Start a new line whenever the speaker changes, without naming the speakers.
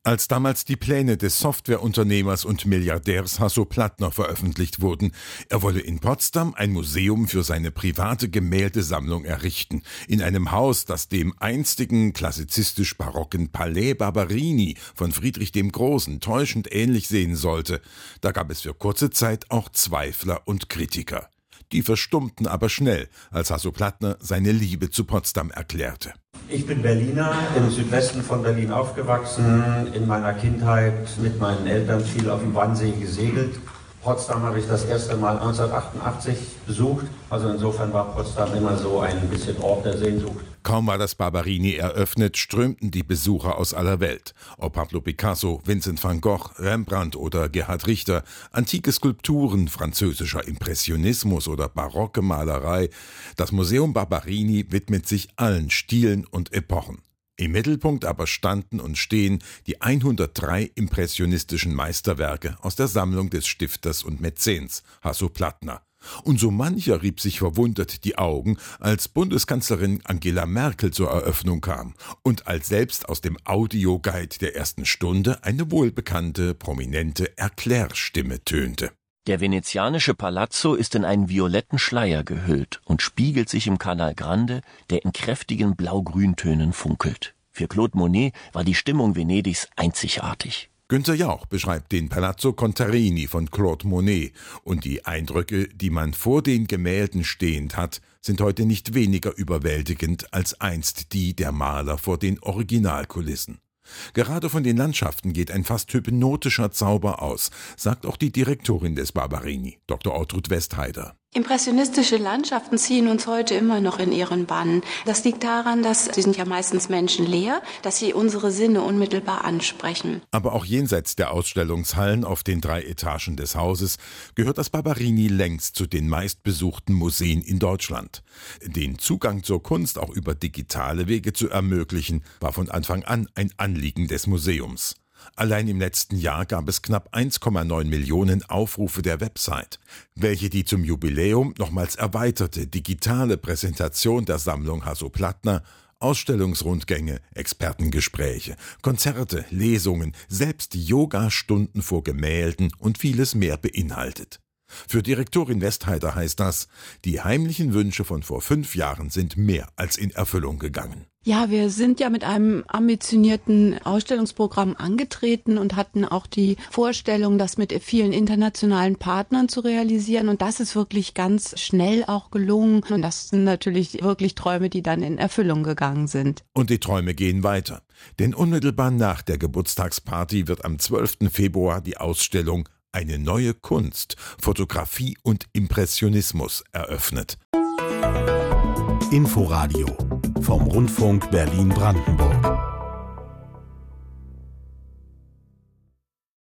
Als damals die Pläne des Softwareunternehmers und Milliardärs Hasso Plattner veröffentlicht wurden, er wolle in Potsdam ein Museum für seine private Gemäldesammlung errichten, in einem Haus, das dem einstigen klassizistisch-barocken Palais Barberini von Friedrich dem Großen täuschend ähnlich sehen sollte, da gab es für kurze Zeit auch Zweifler und Kritiker. Die verstummten aber schnell, als Hasso Plattner seine Liebe zu Potsdam erklärte.
Ich bin Berliner, im Südwesten von Berlin aufgewachsen, in meiner Kindheit mit meinen Eltern viel auf dem Wannsee gesegelt. Potsdam habe ich das erste Mal 1988 besucht, also insofern war Potsdam immer so ein bisschen Ort der Sehnsucht.
Kaum war das Barberini eröffnet, strömten die Besucher aus aller Welt. Ob Pablo Picasso, Vincent van Gogh, Rembrandt oder Gerhard Richter, antike Skulpturen, französischer Impressionismus oder barocke Malerei, das Museum Barberini widmet sich allen Stilen und Epochen. Im Mittelpunkt aber standen und stehen die 103 impressionistischen Meisterwerke aus der Sammlung des Stifters und Mäzens Hasso Plattner. Und so mancher rieb sich verwundert die Augen, als Bundeskanzlerin Angela Merkel zur Eröffnung kam und als selbst aus dem Audioguide der ersten Stunde eine wohlbekannte, prominente Erklärstimme tönte.
Der venezianische Palazzo ist in einen violetten Schleier gehüllt und spiegelt sich im Canal Grande, der in kräftigen Blau-Grüntönen funkelt. Für Claude Monet war die Stimmung Venedigs einzigartig.
Günther Jauch beschreibt den Palazzo Contarini von Claude Monet und die Eindrücke, die man vor den Gemälden stehend hat, sind heute nicht weniger überwältigend als einst die der Maler vor den Originalkulissen. Gerade von den Landschaften geht ein fast hypnotischer Zauber aus, sagt auch die Direktorin des Barberini, Dr. Ortrud Westheider.
Impressionistische Landschaften ziehen uns heute immer noch in ihren Bann. Das liegt daran, dass sie sind ja meistens menschenleer, dass sie unsere Sinne unmittelbar ansprechen.
Aber auch jenseits der Ausstellungshallen auf den 3 Etagen des Hauses gehört das Barberini längst zu den meistbesuchten Museen in Deutschland. Den Zugang zur Kunst auch über digitale Wege zu ermöglichen, war von Anfang an ein Anliegen des Museums. Allein im letzten Jahr gab es knapp 1,9 Millionen Aufrufe der Website, welche die zum Jubiläum nochmals erweiterte digitale Präsentation der Sammlung Hasso Plattner, Ausstellungsrundgänge, Expertengespräche, Konzerte, Lesungen, selbst Yoga-Stunden vor Gemälden und vieles mehr beinhaltet. Für Direktorin Westheider heißt das, die heimlichen Wünsche von vor 5 Jahren sind mehr als in Erfüllung gegangen.
Ja, wir sind ja mit einem ambitionierten Ausstellungsprogramm angetreten und hatten auch die Vorstellung, das mit vielen internationalen Partnern zu realisieren. Und das ist wirklich ganz schnell auch gelungen. Und das sind natürlich wirklich Träume, die dann in Erfüllung gegangen sind.
Und die Träume gehen weiter. Denn unmittelbar nach der Geburtstagsparty wird am 12. Februar die Ausstellung Eine neue Kunst, Fotografie und Impressionismus eröffnet.
Inforadio vom Rundfunk Berlin-Brandenburg.